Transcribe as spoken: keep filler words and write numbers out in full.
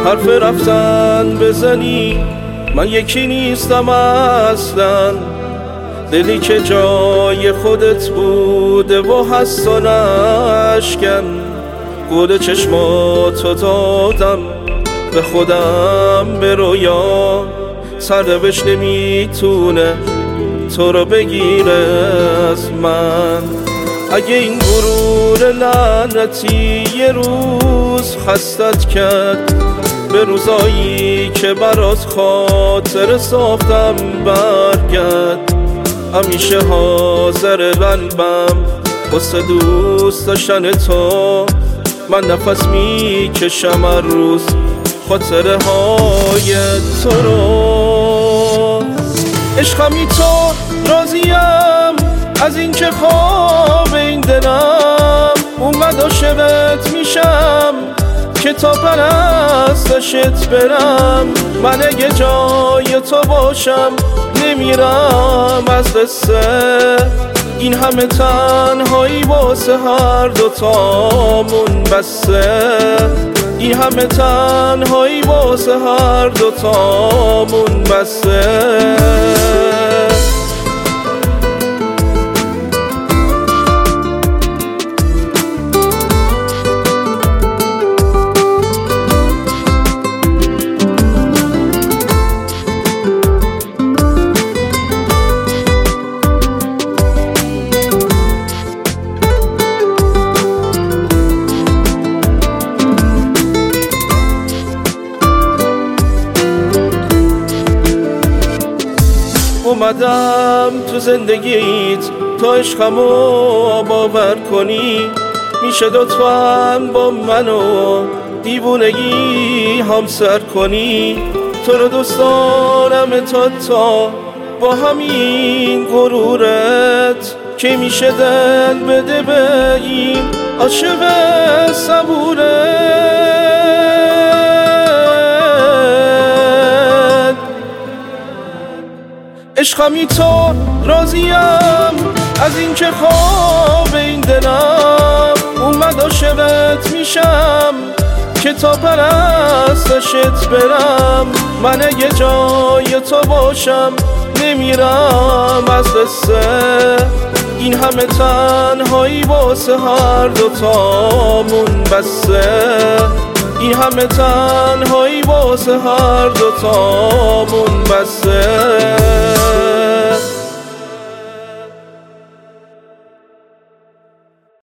حرف رفتن بزنی من یکی نیستم اصلا، دلی که جای خودت بوده و هست و نشکن. گل چشماتو دادم به خودم به رویا، سرنوشت نمیتونه تو رو بگیره از من. اگه این غرور لعنتی یه روز خستت کرد، به روزایی که برات خاطر ساختم برگرد. همیشه حاضر قلبم واسه دوست داشتن تو، من نفس میکشم هر روز خاطره های تو رو. عشقمی تو راضیم از این که خواب این دلم اومد عاشقت میشم که تا پرستشت برم. من اگه جای تو باشم نمیرم از قصه، این همه تنهایی واسه هر دوتامون بسه. این همه تنهایی واسه هر دوتامون بسه. اومدم تو زندگیت تا عشقمو باور کنی، میشه لطفاً با منو دیوونگی همسر کنی. تو رو دوست دارم تا تا با همین غرورت که میشه دل بده به این عاشق صبورت. عشقمی تو راضیم از این که خواب این دلم اومد عاشقت میشم که تا پرستشت برم. من اگه جای تو باشم نمیرم از قصه، این همه تنهایی واسه هر دوتامون بسه. این همه تنهایی واسه هر دوتامون بسه.